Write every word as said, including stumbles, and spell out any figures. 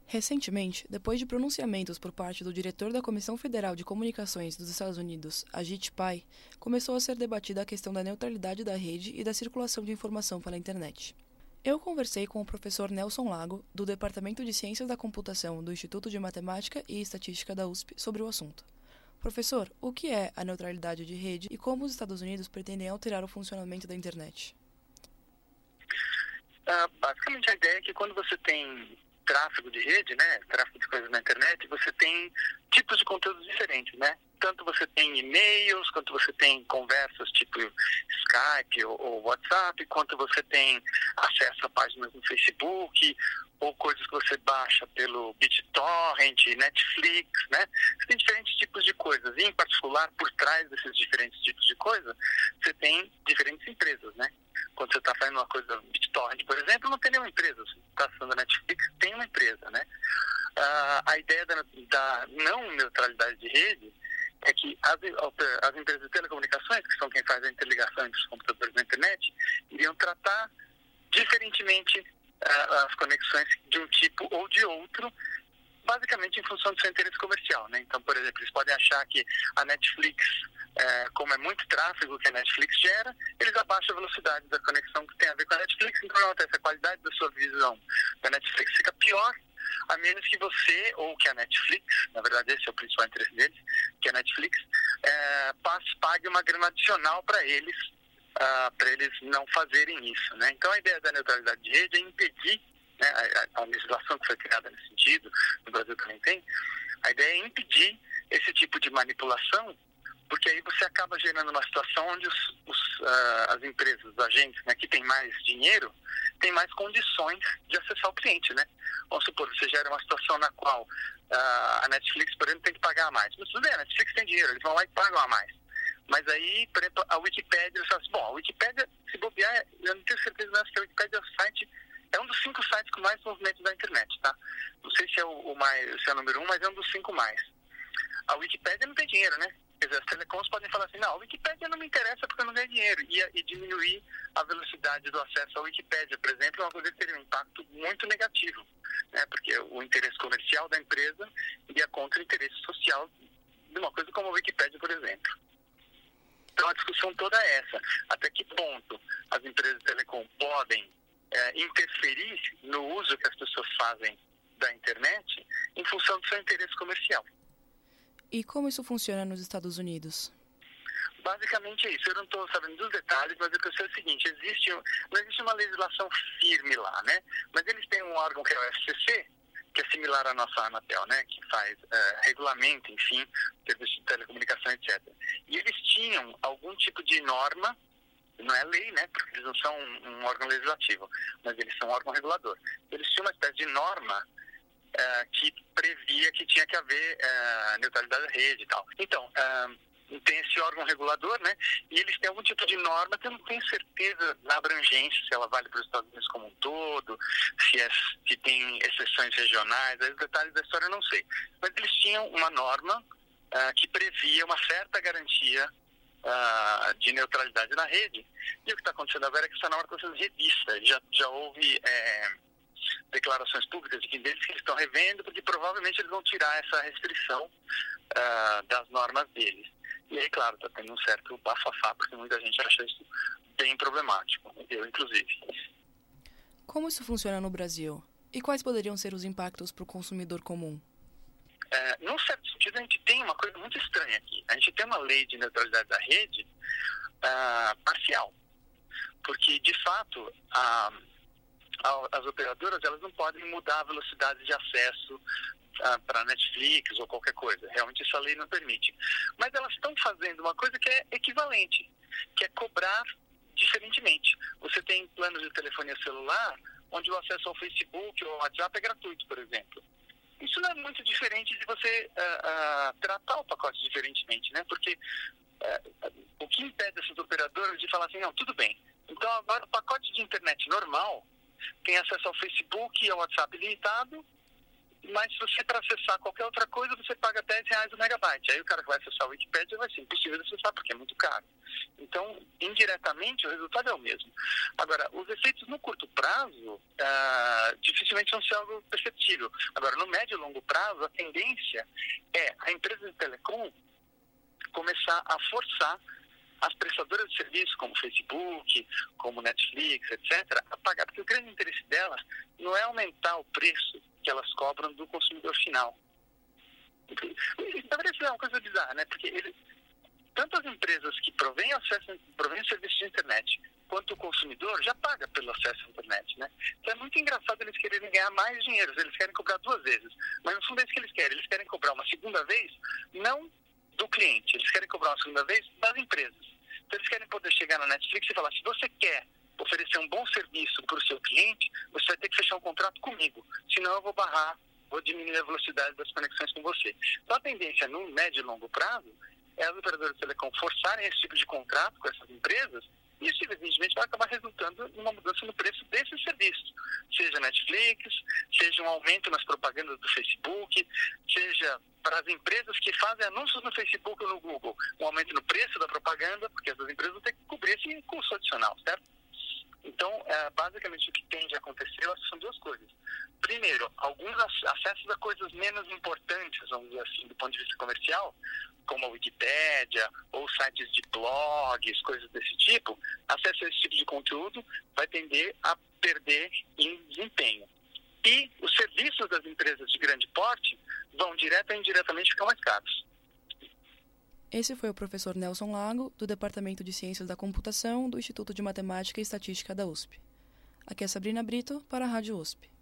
Recentemente, depois de pronunciamentos por parte do diretor da Comissão Federal de Comunicações dos Estados Unidos, Ajit Pai, começou a ser debatida a questão da neutralidade da rede e da circulação de informação pela internet. Eu conversei com o professor Nelson Lago, do Departamento de Ciências da Computação do Instituto de Matemática e Estatística da U S P, sobre o assunto. Professor, o que é a neutralidade de rede e como os Estados Unidos pretendem alterar o funcionamento da internet? Uh, basicamente, a ideia é que quando você tem tráfego de rede, né, tráfego de coisas na internet, você tem tipos de conteúdos diferentes, né? Tanto você tem e-mails, quanto você tem conversas tipo Skype ou, ou WhatsApp, quanto você tem acesso a páginas no Facebook, ou coisas que você baixa pelo BitTorrent, Netflix, né? Você tem diferentes tipos de coisas. E, em particular, por trás desses diferentes tipos de coisas, você tem diferentes empresas, né? Quando você está fazendo uma coisa no BitTorrent, por exemplo, não tem nenhuma empresa. Você está acessando a Netflix, tem uma empresa, né? Ah, a ideia da, da não neutralidade de rede é que as, as empresas de telecomunicações, que são quem faz a interligação entre os computadores na internet, iriam tratar diferentemente uh, as conexões de um tipo ou de outro, basicamente em função do seu interesse comercial, né? Então, por exemplo, eles podem achar que a Netflix, uh, como é muito tráfego que a Netflix gera, eles abaixam a velocidade da conexão que tem a ver com a Netflix, então acontece, a qualidade da sua visão da Netflix fica pior, a menos que você, ou que a Netflix, na verdade esse é o principal interesse deles, que a Netflix é, passe, pague uma grana adicional para eles, uh, para eles não fazerem isso, né? Então a ideia da neutralidade de rede é impedir, né, a, a legislação que foi criada nesse sentido, no Brasil também tem, a ideia é impedir esse tipo de manipulação, porque aí você acaba gerando uma situação onde os, os, uh, as empresas, os agentes, né, que têm mais dinheiro, têm mais condições de acessar o cliente, né? Vamos supor, você gera uma situação na qual uh, a Netflix, por exemplo, tem que pagar mais. Mas tudo bem, a Netflix tem dinheiro, eles vão lá e pagam a mais. Mas aí, por exemplo, a Wikipédia, eles falam assim, bom, a Wikipédia, se bobear, eu não tenho certeza não, que a Wikipédia é o site, é um dos cinco sites com mais movimento da internet, tá? Não sei se é o, o, mais, se é o número um, mas é um dos cinco mais. A Wikipédia não tem dinheiro, né? Quer dizer, as telecoms podem falar assim, não, a Wikipédia não me interessa porque eu não ganho dinheiro. E, e diminuir a velocidade do acesso à Wikipédia, por exemplo, é uma coisa que teria um impacto muito negativo, né? Porque o interesse comercial da empresa iria contra o interesse social de uma coisa como a Wikipédia, por exemplo. Então a discussão toda é essa. Até que ponto as empresas de telecom podem é, interferir no uso que as pessoas fazem da internet em função do seu interesse comercial. E como isso funciona nos Estados Unidos? Basicamente é isso. Eu não estou sabendo dos detalhes, mas o que eu sei é o seguinte, existe, não existe uma legislação firme lá, né? Mas eles têm um órgão que é o F C C, que é similar à nossa Anatel, né? Que faz uh, regulamento, enfim, serviço de telecomunicação, etcétera. E eles tinham algum tipo de norma, não é lei, né? Porque eles não são um, um órgão legislativo, mas eles são um órgão regulador. Eles tinham uma espécie de norma Uh, que previa que tinha que haver uh, neutralidade da rede e tal. Então, uh, tem esse órgão regulador, né? E eles têm algum tipo de norma que eu não tenho certeza na abrangência, se ela vale para os Estados Unidos como um todo, se, é, se tem exceções regionais, os detalhes da história eu não sei. Mas eles tinham uma norma uh, que previa uma certa garantia uh, de neutralidade na rede. E o que está acontecendo agora é que essa norma está sendo revista. Já, já houve... É, declarações públicas de que deles que estão revendo, porque provavelmente eles vão tirar essa restrição uh, das normas deles. E aí, claro, está tendo um certo bafafá, porque muita gente acha isso bem problemático, eu inclusive. Como isso funciona no Brasil? E quais poderiam ser os impactos para o consumidor comum? Uh, num certo sentido, a gente tem uma coisa muito estranha aqui. A gente tem uma lei de neutralidade da rede uh, parcial, porque, de fato, a as operadoras, elas não podem mudar a velocidade de acesso uh, para Netflix ou qualquer coisa. Realmente essa lei não permite. Mas elas estão fazendo uma coisa que é equivalente, que é cobrar diferentemente. Você tem planos de telefonia celular onde o acesso ao Facebook ou ao WhatsApp é gratuito, por exemplo. Isso não é muito diferente de você uh, uh, tratar o pacote diferentemente, né? Porque uh, o que impede essas operadoras de falar assim, não, tudo bem. Então agora o pacote de internet normal tem acesso ao Facebook e ao WhatsApp limitado mas se você, para acessar qualquer outra coisa, você paga dez reais o megabyte. Aí o cara que vai acessar a Wikipédia vai ser impossível de acessar, porque é muito caro. Então, indiretamente, o resultado é o mesmo. Agora, os efeitos no curto prazo, ah, dificilmente vão ser algo perceptível. Agora, no médio e longo prazo, a tendência é a empresa de telecom começar a forçar as prestadoras de serviço, como Facebook, como Netflix, etcétera, a pagar, porque o grande interesse delas não é aumentar o preço que elas cobram do consumidor final. Na verdade, isso é uma coisa bizarra, né? Porque ele, tanto as empresas que provêm acesso, provêm serviços de internet, quanto o consumidor já paga pelo acesso à internet, né? Então é muito engraçado eles quererem ganhar mais dinheiro, eles querem cobrar duas vezes, mas no fundo é isso que eles querem, eles querem cobrar uma segunda vez, não do cliente, eles querem cobrar uma segunda vez das empresas. Então eles querem poder chegar na Netflix e falar, se você quer oferecer um bom serviço para o seu cliente, você vai ter que fechar um contrato comigo, senão eu vou barrar, vou diminuir a velocidade das conexões com você. Então a tendência no médio e longo prazo é as operadoras de telecom forçarem esse tipo de contrato com essas empresas, e isso evidentemente vai acabar resultando em uma mudança no preço desses serviços, seja Netflix, seja um aumento nas propagandas do Facebook, seja para as empresas que fazem anúncios no Facebook ou no Google, um aumento no preço da propaganda, porque essas empresas vão ter que cobrir esse custo adicional, certo? Então, é, basicamente o que tende a acontecer são duas coisas. Primeiro, alguns acessos a coisas menos importantes, vamos dizer assim, do ponto de vista comercial, como a Wikipédia ou sites de blogs, coisas desse tipo, acesso a esse tipo de conteúdo vai tender a perder em desempenho. E os serviços das empresas de grande porte vão direta ou indiretamente ficar mais caros. Esse foi o professor Nelson Lago, do Departamento de Ciências da Computação do Instituto de Matemática e Estatística da U S P. Aqui é Sabrina Brito, para a Rádio U S P.